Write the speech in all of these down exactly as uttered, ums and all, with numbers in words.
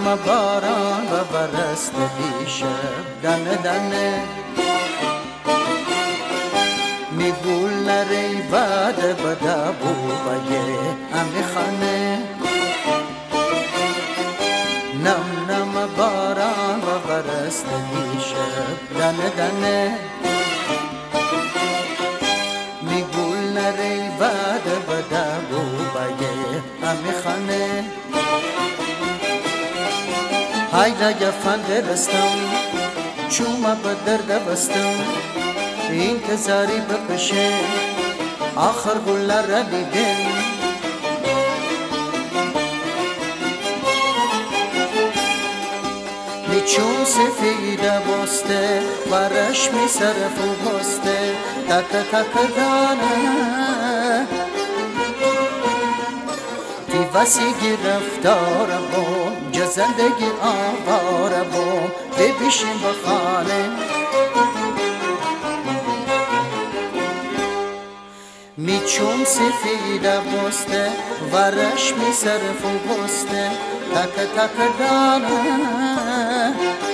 نم باران و برست دیشب دنه دنه میگول نری بد بدا بوبایه امی خانه نم نم باران و برست دیشب دنه دنه میگول نری بد بدا بوبایه امی خانه های را گفن دلستم چوما به درد بستم انتظاری بکشه آخر گلر را دیدن چون سفیده بسته و رشمی صرف و بسته تک تک دانه تی وسی گرفتار بوم جزندگی آوار بوم ببیشیم بخانه می چون سفیده بسته و رشمی صرف و بسته تک تک دانه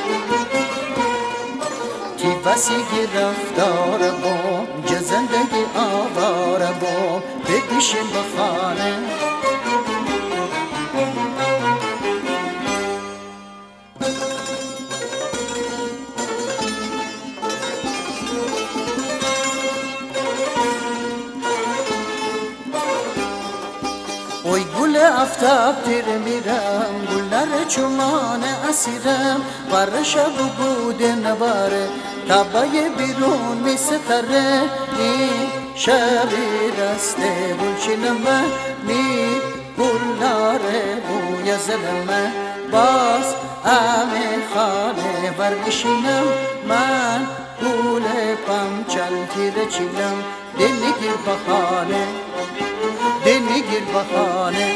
تی وسی گرفتار بوم جزندگی آوار بوم بگیشیم بخانه اوی گل افتاب تیر میرم گلر چمان اسیرم بر شب بود نباره تبای بیرون می ستره این شبی رسته بلچینم می گلاره بوی زلمه باز امی خانه ورنشینم من گل پمچل تیر چینم دلگیر بخانه دلگیر بخانه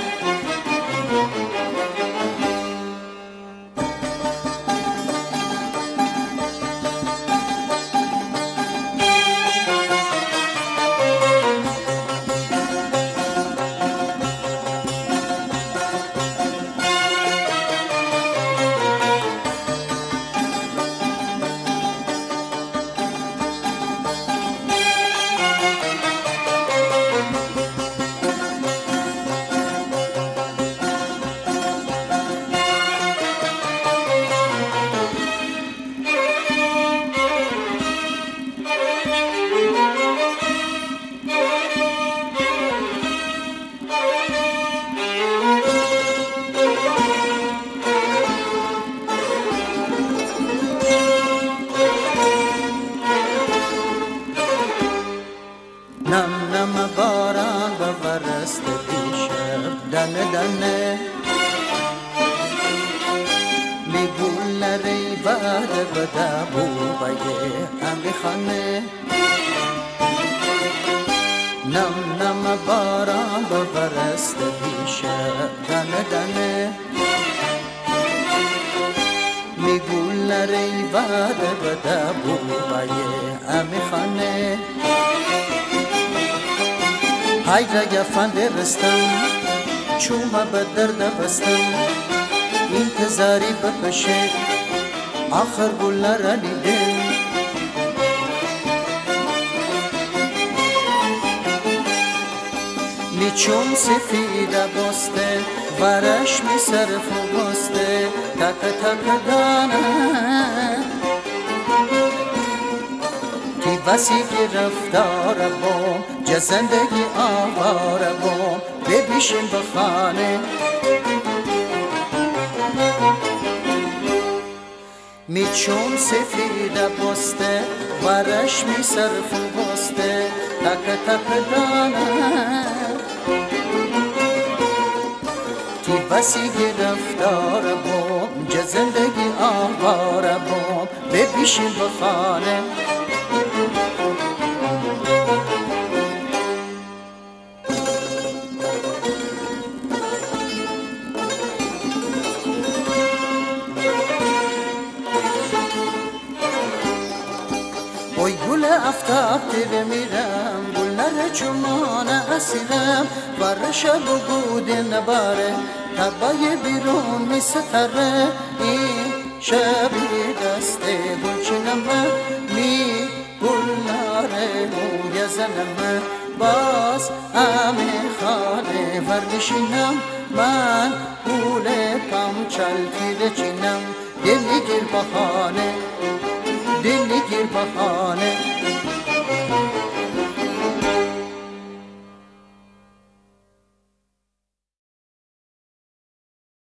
نم نم باران و برست دیشب دنه دنه میگول نری بد بدا بوبایه امی خانه نم نم باران و برست دیشب دنه دنه میگول نری بد بدا بوبایه امی خانه های را گفن دلستم چوما به درد بستم انتظاری بکشه آخر گلر را دیدن می چون سفیده بسته و رشمی صرف و بسته تک تک دانه تی وسی گرفتار بوم جزندگی آوار بوم ببیشیم بخانه می چون سفیده بسته و رشمی صرف و بسته تک تک دانه تی وسی گرفتار بوم جزندگی آوار بوم ببیشیم بخانه اوی گل افتاب تیر میرم گلر چمان اسیرم بر شب بود نباره تبای بیرون می ستره این شبی دست گل چینم می گل ناره موی زنم باز همه خانه ورنشینم من پول پم چل تیر چینم دل گیر بخانه دل گیر بخانه